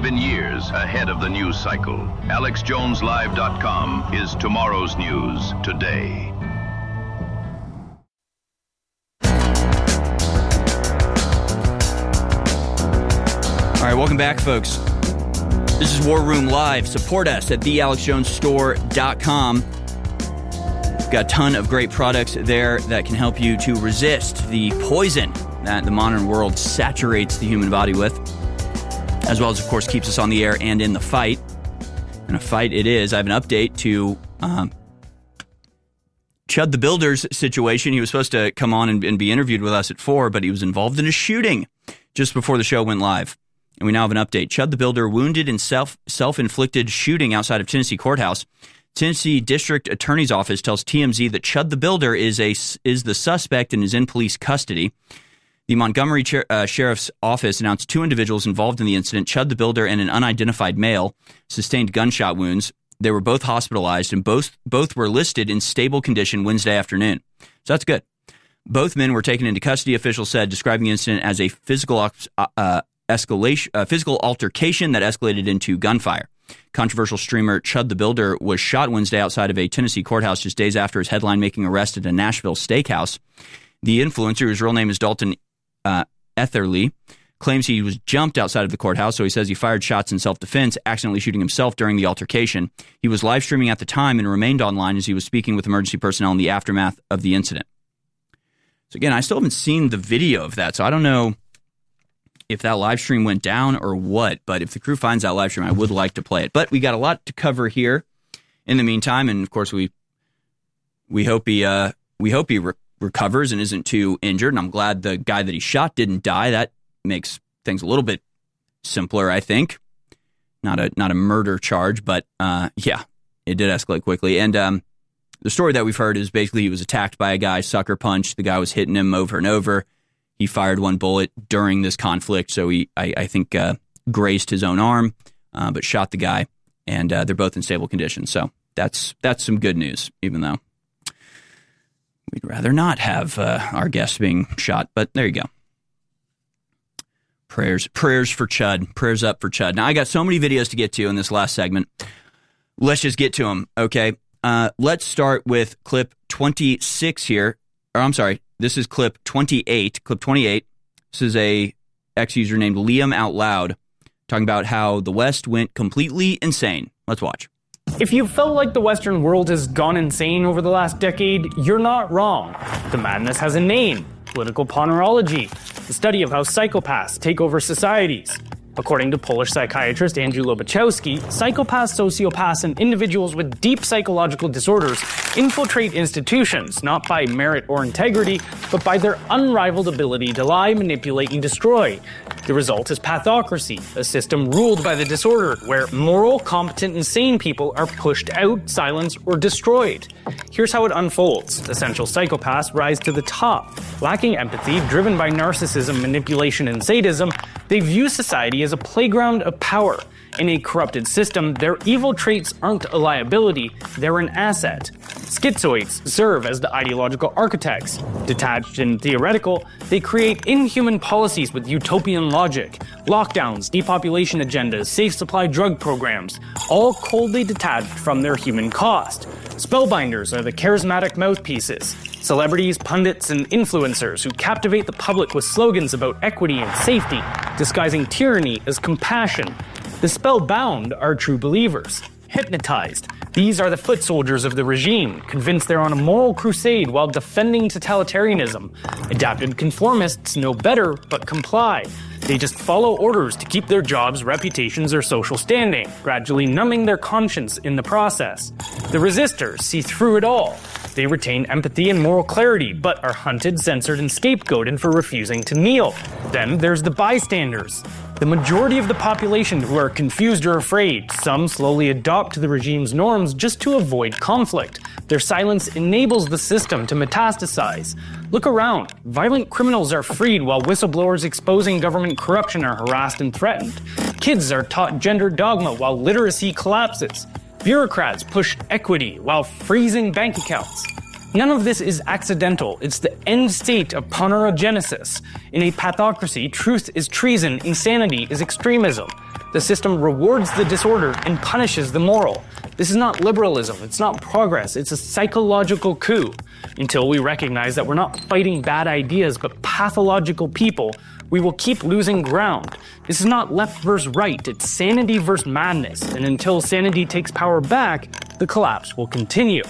even years ahead of the news cycle. AlexJonesLive.com is tomorrow's news today. All right, welcome back, folks. This is War Room Live. Support us at thealexjonesstore.com. We've got a ton of great products there that can help you to resist the poison that the modern world saturates the human body with, as well as, of course, keeps us on the air and in the fight. And a fight it is. I have an update to Chud the Builder's situation. He was supposed to come on and be interviewed with us at 4, but he was involved in a shooting just before the show went live. And we now have an update. Chud the Builder wounded in self-inflicted shooting outside of Tennessee Courthouse. Tennessee District Attorney's Office tells TMZ that Chud the Builder is the suspect and is in police custody. The Montgomery Sheriff's Office announced 2 individuals involved in the incident. Chud the Builder and an unidentified male sustained gunshot wounds. They were both hospitalized, and both were listed in stable condition Wednesday afternoon. So that's good. Both men were taken into custody, officials said, describing the incident as a physical altercation that escalated into gunfire. Controversial streamer Chud the Builder was shot Wednesday outside of a Tennessee courthouse just days after his headline-making arrest at a Nashville steakhouse. The influencer, whose real name is Dalton Etherly, claims he was jumped outside of the courthouse, so he says he fired shots in self-defense, accidentally shooting himself during the altercation. He was live streaming at the time and remained online as he was speaking with emergency personnel in the aftermath of the incident. So again, I still haven't seen the video of that, so I don't know if that live stream went down or what, but if the crew finds that live stream, I would like to play it. But we got a lot to cover here in the meantime, and of course we hope he recovers and isn't too injured, and I'm glad the guy that he shot didn't die. That makes things a little bit simpler, I think. Not a murder charge, but yeah, it did escalate quickly. And the story that we've heard is basically he was attacked by a guy, sucker punched. The guy was hitting him over and over. He fired one bullet during this conflict, so he, I think, grazed his own arm, but shot the guy, and they're both in stable condition. So that's some good news, even though we'd rather not have our guests being shot. But there you go. Prayers for Chud. Prayers up for Chud. Now, I got so many videos to get to in this last segment. Let's just get to them, okay? Let's start with clip 26 here. Or I'm sorry. This is clip 28. Clip 28. This is a ex-user named Liam Out Loud talking about how the West went completely insane. Let's watch. If you felt like the Western world has gone insane over the last decade, you're not wrong. The madness has a name: political ponerology, the study of how psychopaths take over societies. According to Polish psychiatrist Andrew Lobachowski, psychopaths, sociopaths, and individuals with deep psychological disorders infiltrate institutions not by merit or integrity, but by their unrivaled ability to lie, manipulate, and destroy. The result is pathocracy, a system ruled by the disordered, where moral, competent, and sane people are pushed out, silenced, or destroyed. Here's how it unfolds. Essential psychopaths rise to the top. Lacking empathy, driven by narcissism, manipulation, and sadism, they view society as a playground of power. In a corrupted system, their evil traits aren't a liability, they're an asset. Schizoids serve as the ideological architects. Detached and theoretical, they create inhuman policies with utopian logic. Lockdowns, depopulation agendas, safe supply drug programs, all coldly detached from their human cost. Spellbinders are the charismatic mouthpieces. Celebrities, pundits, and influencers who captivate the public with slogans about equity and safety, disguising tyranny as compassion. The spellbound are true believers. Hypnotized. These are the foot soldiers of the regime, convinced they're on a moral crusade while defending totalitarianism. Adapted conformists know better, but comply. They just follow orders to keep their jobs, reputations, or social standing, gradually numbing their conscience in the process. The resistors see through it all. They retain empathy and moral clarity, but are hunted, censored, and scapegoated for refusing to kneel. Then there's the bystanders. The majority of the population who are confused or afraid. Some slowly adopt to the regime's norms just to avoid conflict. Their silence enables the system to metastasize. Look around. Violent criminals are freed while whistleblowers exposing government corruption are harassed and threatened. Kids are taught gender dogma while literacy collapses. Bureaucrats push equity while freezing bank accounts. None of this is accidental. It's the end state of ponerogenesis. In a pathocracy, truth is treason, insanity is extremism. The system rewards the disorder and punishes the moral. This is not liberalism, it's not progress, it's a psychological coup. Until we recognize that we're not fighting bad ideas but pathological people, we will keep losing ground. This is not left versus right, it's sanity versus madness. And until sanity takes power back, the collapse will continue.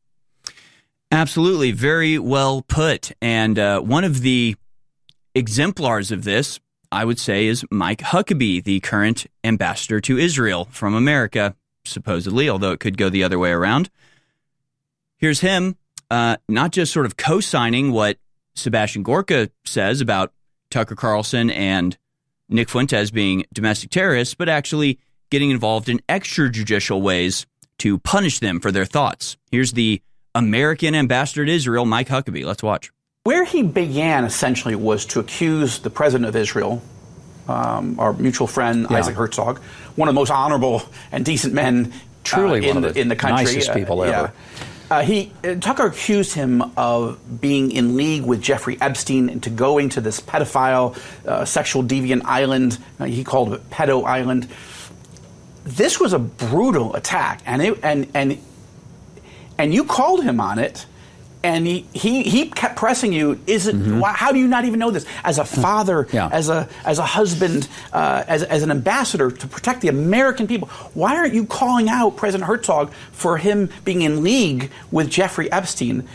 Absolutely, very well put. And one of the exemplars of this, I would say, is Mike Huckabee, the current ambassador to Israel from America, supposedly, although it could go the other way around. Here's him, not just sort of co-signing what Sebastian Gorka says about Tucker Carlson and Nick Fuentes being domestic terrorists, but actually getting involved in extrajudicial ways to punish them for their thoughts. Here's the American ambassador to Israel, Mike Huckabee. Let's watch. Where he began, essentially, was to accuse the president of Israel, our mutual friend, Isaac Herzog, one of the most honorable and decent men truly in the country. Nicest people ever. Tucker accused him of being in league with Jeffrey Epstein into going to this pedophile, sexual deviant island. He called it Pedo Island. This was a brutal attack, and you called him on it, and he kept pressing you. How do you not even know this? As a father, as a husband, as an ambassador to protect the American people, why aren't you calling out President Herzog for him being in league with Jeffrey Epstein?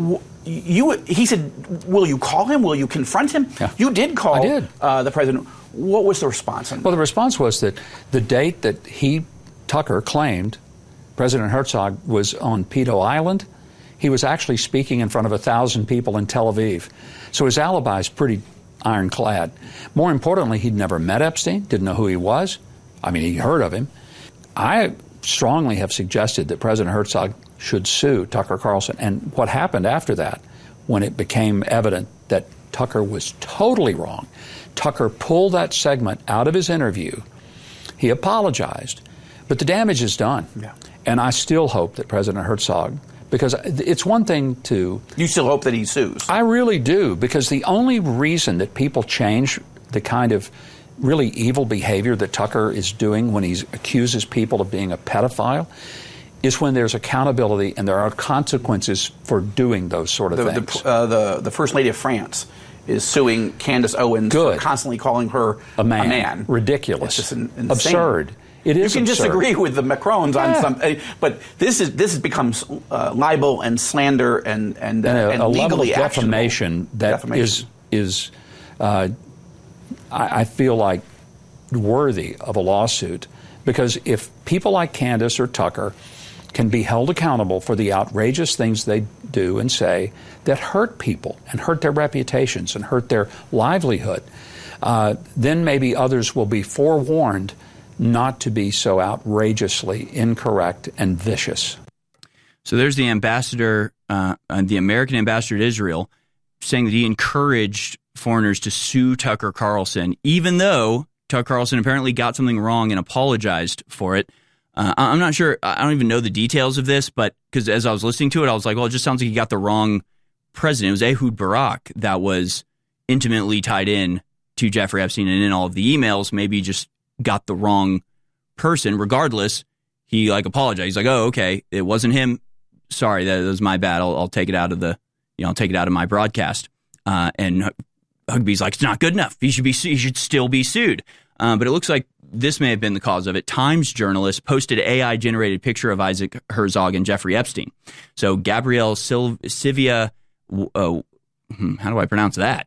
He said, will you call him? Will you confront him? Yeah. You did call I did. The president. What was the response? Well, the response was that the date that Tucker, claimed President Herzog was on Pedo Island, he was actually speaking in front of 1,000 people in Tel Aviv. So his alibi is pretty ironclad. More importantly, he'd never met Epstein, didn't know who he was. I mean, he'd heard of him. I strongly have suggested that President Herzog should sue Tucker Carlson. And what happened after that, when it became evident that Tucker was totally wrong, Tucker pulled that segment out of his interview. He apologized, but the damage is done. Yeah. And I still hope that President Herzog, because it's one thing to... You still hope that he sues? I really do, because the only reason that people change the kind of really evil behavior that Tucker is doing when he accuses people of being a pedophile is when there's accountability and there are consequences for doing those sort of things. The First Lady of France is suing Candace Owens for constantly calling her a man. Ridiculous. It's just absurd. It is. You can absurd. disagree with the Macrons on some, but this becomes libel and slander and a legally level of defamation that is I feel like worthy of a lawsuit, because if people like Candace or Tucker can be held accountable for the outrageous things they do and say that hurt people and hurt their reputations and hurt their livelihood, then maybe others will be forewarned not to be so outrageously incorrect and vicious. So there's the ambassador, the American ambassador to Israel, saying that he encouraged foreigners to sue Tucker Carlson, even though Tucker Carlson apparently got something wrong and apologized for it. I'm not sure. I don't even know the details of this, but because as I was listening to it, I was like, well, it just sounds like he got the wrong president. It was Ehud Barak that was intimately tied in to Jeffrey Epstein, and in all of the emails, maybe he just got the wrong person. Regardless, he apologized. He's like, oh, okay, it wasn't him. Sorry, that was my bad. I'll take it out of I'll take it out of my broadcast. And Hugbee's like, it's not good enough. He should still be sued. But it looks like this may have been the cause of it. Times journalist posted an AI-generated picture of Isaac Herzog and Jeffrey Epstein. So Gabrielle Sivia, how do I pronounce that?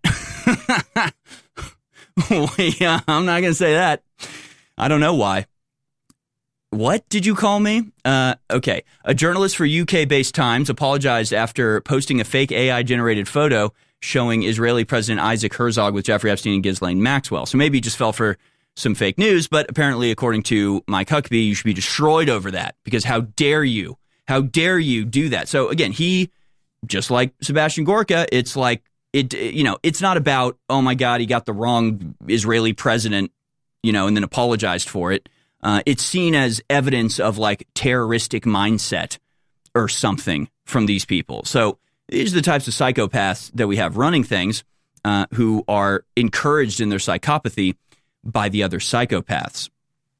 Yeah, I'm not going to say that. I don't know why. What did you call me? Okay. A journalist for UK-based Times apologized after posting a fake AI-generated photo showing Israeli President Isaac Herzog with Jeffrey Epstein and Ghislaine Maxwell. So maybe he just fell for some fake news, but apparently, according to Mike Huckabee, you should be destroyed over that, because how dare you? How dare you do that? So again, he, just like Sebastian Gorka, it's like, it's not about, oh my God, he got the wrong Israeli president, and then apologized for it. It's seen as evidence of terroristic mindset or something from these people. So these are the types of psychopaths that we have running things, who are encouraged in their psychopathy by the other psychopaths.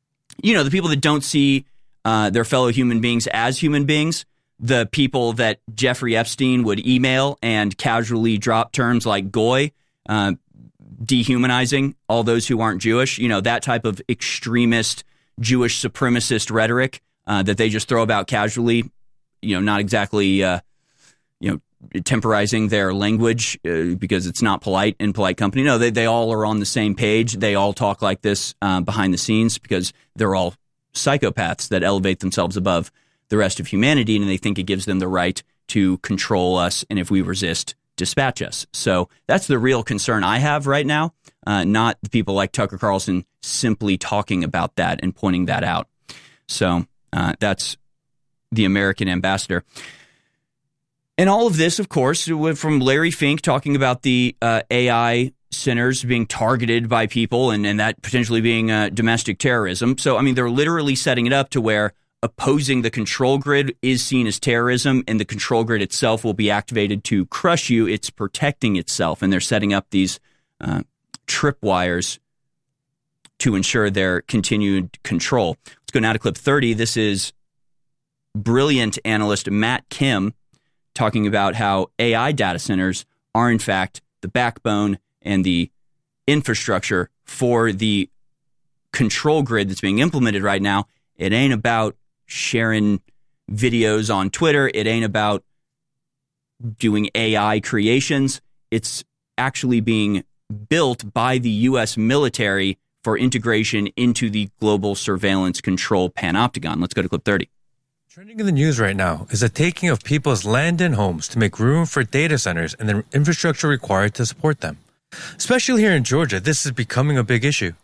the people that don't see their fellow human beings as human beings, the people that Jeffrey Epstein would email and casually drop terms like goy, dehumanizing all those who aren't Jewish, that type of extremist Jewish supremacist rhetoric that they just throw about casually, not exactly, temporizing their language because it's not polite in polite company. No, they all are on the same page. They all talk like this behind the scenes because they're all psychopaths that elevate themselves above the rest of humanity, and they think it gives them the right to control us, and if we resist, dispatch us. So that's the real concern I have right now, not the people like Tucker Carlson simply talking about that and pointing that out. So that's the American ambassador. And all of this, of course, from Larry Fink talking about the AI centers being targeted by people and that potentially being domestic terrorism. So, they're literally setting it up to where opposing the control grid is seen as terrorism, and the control grid itself will be activated to crush you. It's protecting itself, and they're setting up these tripwires to ensure their continued control. Let's go now to clip 30. This is brilliant analyst Matt Kim talking about how AI data centers are, in fact, the backbone and the infrastructure for the control grid that's being implemented right now. It ain't about sharing videos on Twitter. It ain't about doing AI creations. It's actually being built by the U.S. military for integration into the global surveillance control panopticon. Let's go to clip 30. Trending in the news right now is the taking of people's land and homes to make room for data centers and the infrastructure required to support them. Especially here in Georgia, this is becoming a big issue.